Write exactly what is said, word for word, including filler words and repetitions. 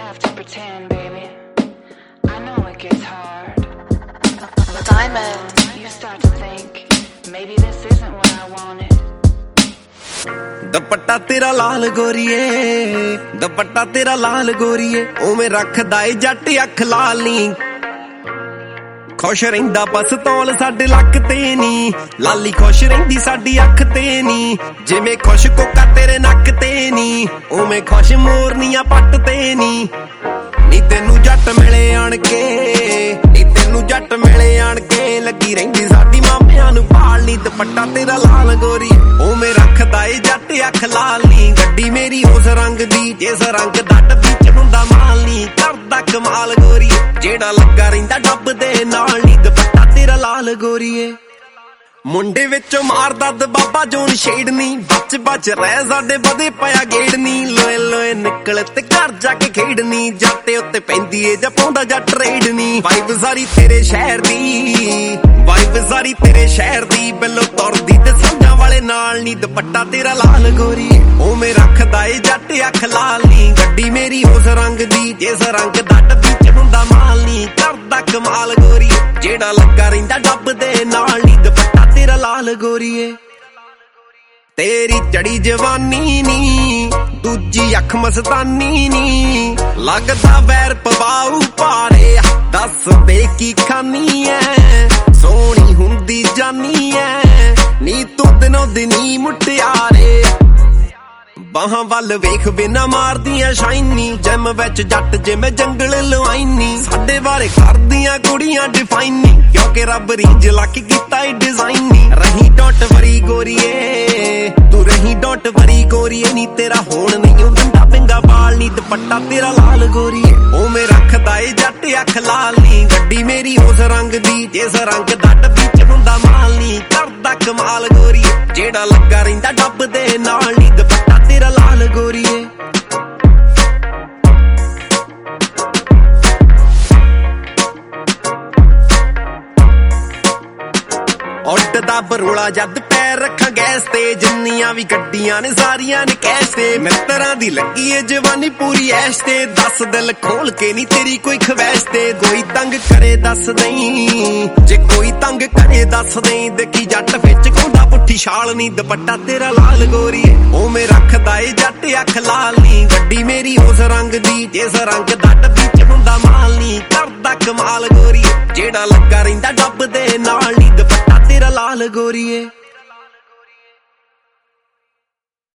have to pretend, baby. I know it gets hard. Diamond. You start to think, maybe this isn't what I wanted. दुपट्टा तेरा लाल गोरीए, दुपट्टा तेरा लाल गोरीए, उवें रखदा ए जट अख लाल नी। खुश रहिंदा बस तौल साडे लक ते नी, लाली खुश रहिंदी साडी अख ते नी। जिवें खुश कोका तेरे नक ते नी, उवें खुश मोरनियां पट ते नी। नी तेनू जट मिले आण के, नी तेनू जट मिले आण के, लगी रहिंदी साडी मामियां नू भाल नी। दुपट्टा तेरा लाल गोरी, उवें रखदा ए जट अख लाल नी। गड्डी मेरी उस रंग दी, जिस रंग दा डब्बी हुंदा माल नी। करदा कमाल गोरी, जेड़ा लगा रहिंदा डब दे नाल नी। दुपट्टा तेरा लाल गोरीए, मुंडे विचों मारदा दबाबा जोन छेड़नी। बच बच रह साडे बदे पाया गेड़नी। लोए लोए निकल ते घर जाके खेड़नी, जाते उत्ते पैंदी ए जा पाउंदा जट रेड़नी। वाइब सारी तेरे शहर दी, वाइब सारी तेरे शहर दी, बिल्लो तुरदी ते समझां वाले नाल नी। दुपट्टा तेरा लाल गोरी, उवें रखदा ए जट अख लाल नी। गड्डी मेरी उस रंग दी, जिस रंग दा डब्बी हुंदा माल नी। करदा कमाल गोरी, जेड़ा लगा रहिंदा डब दे नाल नी। दुपट्टा तेरा लाल गोरीए, तेरी चढ़ी जवानी नी, दूजी अख मस्तानी नी। लगदा वैर पवाऊ पारे, दस दे की खानी है। सोहनी हुंदी जानी है, नी तू दिनों दिनी मुटियारे। बाहां वल वेख बिना मारदियां शाइनी, जिम विच जट जिवें जंगल लवाइनी। साडे बारे करदियां कुड़ियां डिफाइनी, क्योंकि रब रीज लक कीता ए डिजाइनी। रही डोंट वरी गोरीए, तू रही डोंट वरी गोरीए, नी तेरा होण नहीं दिंदा पिंगा बाल नी। दुपट्टा तेरा लाल गोरीए, उवें रखदा ए जट अख लाल नी। गड्डी मेरी उस रंग दी, जिस रंग दा डब्बी हुंदा माल नी। करदा कमाल गोरीए, जेड़ा लगा रहिंदा डब दे नाल नी। दुपट्टा तेरा लाल गोरीए, उड्डदा बरोला जद पैर रखा गैस ते। जिन्नियां भी गड्डियां ने सारियां ने कैश ते। मित्तरां दी लगी ए जवानी पूरी ऐश ते। दस दिल खोल के नी तेरी कोई खवैश ते। कोई तंग करे दस दई, जे कोई तंग करे दस दई। देखी जट विच घोंदा पुट्ठी छाल नी। दुपट्टा तेरा लाल गोरीए, उवें रखदा ए जट अख लाल नी। गड्डी मेरी उस रंग दी, जिस रंग दा डब्बी हुंदा माल नी। करदा कमाल गोरीए, जेड़ा लगा रहिंदा डब दे नाल नी। दुपट्टा तेरा लाल गोरीए।